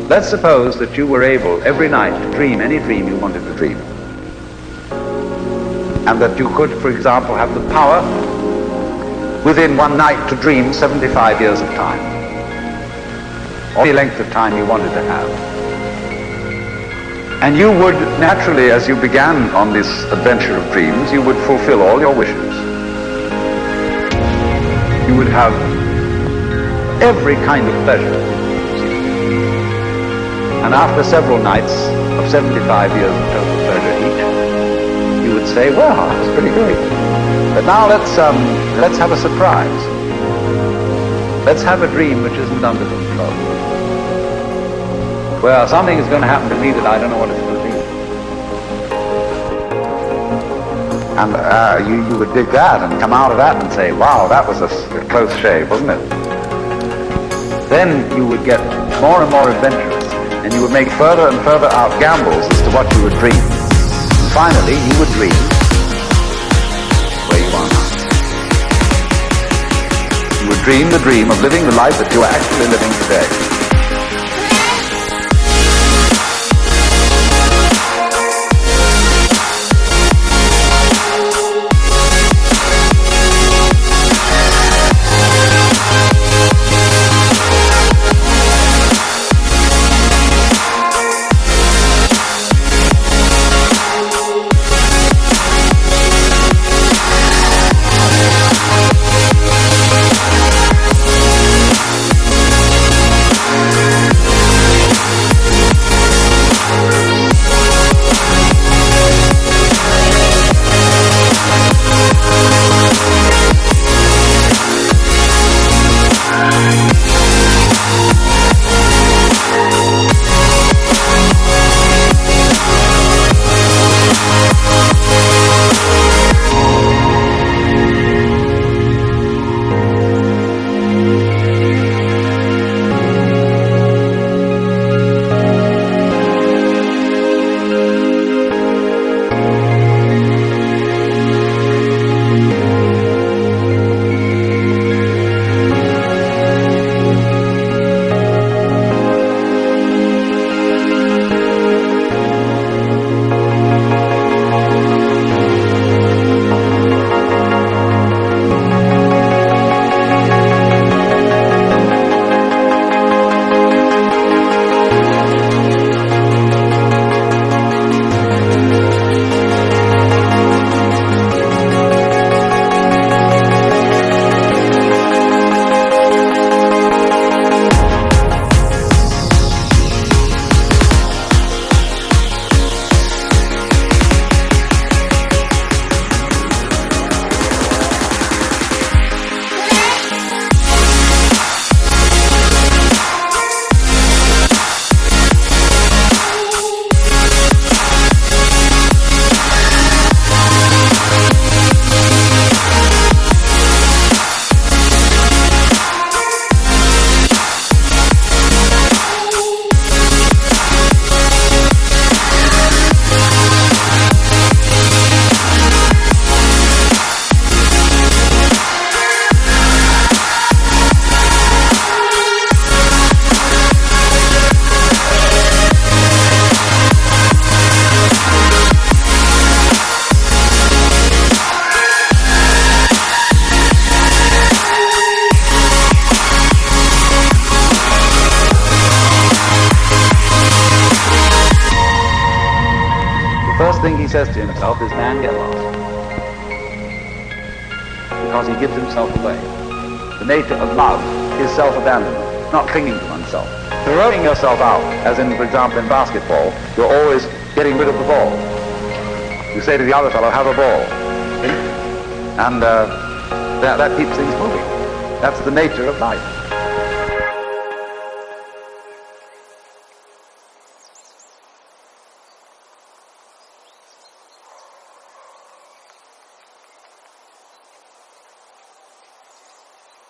Let's suppose that you were able every night to dream any dream you wanted to dream. And that you could, for example, have the power within one night to dream 75 years of time, or the length of time you wanted to have. And you would naturally, as you began on this adventure of dreams, you would fulfill all your wishes. You would have every kind of pleasure. And after several nights of 75 years of total pleasure each, you would say, well, that's pretty great. But now let's have a surprise. Let's have a dream which isn't under control. Well, something is going to happen to me that I don't know what it's going to be. And you would dig that and come out of that and say, wow, that was a close shave, wasn't it? Then you would get more and more adventurous, and you would make further and further out gambles as to what you would dream. And finally, you would dream where you are now. You would dream the dream of living the life that you are actually living today. The first thing he says to himself is, man, get lost. Because he gives himself away. The nature of love is self-abandonment, not clinging to oneself. Throwing yourself out, as in, for example, in basketball, you're always getting rid of the ball. You say to the other fellow, have a ball. See? And that keeps things moving. That's the nature of life.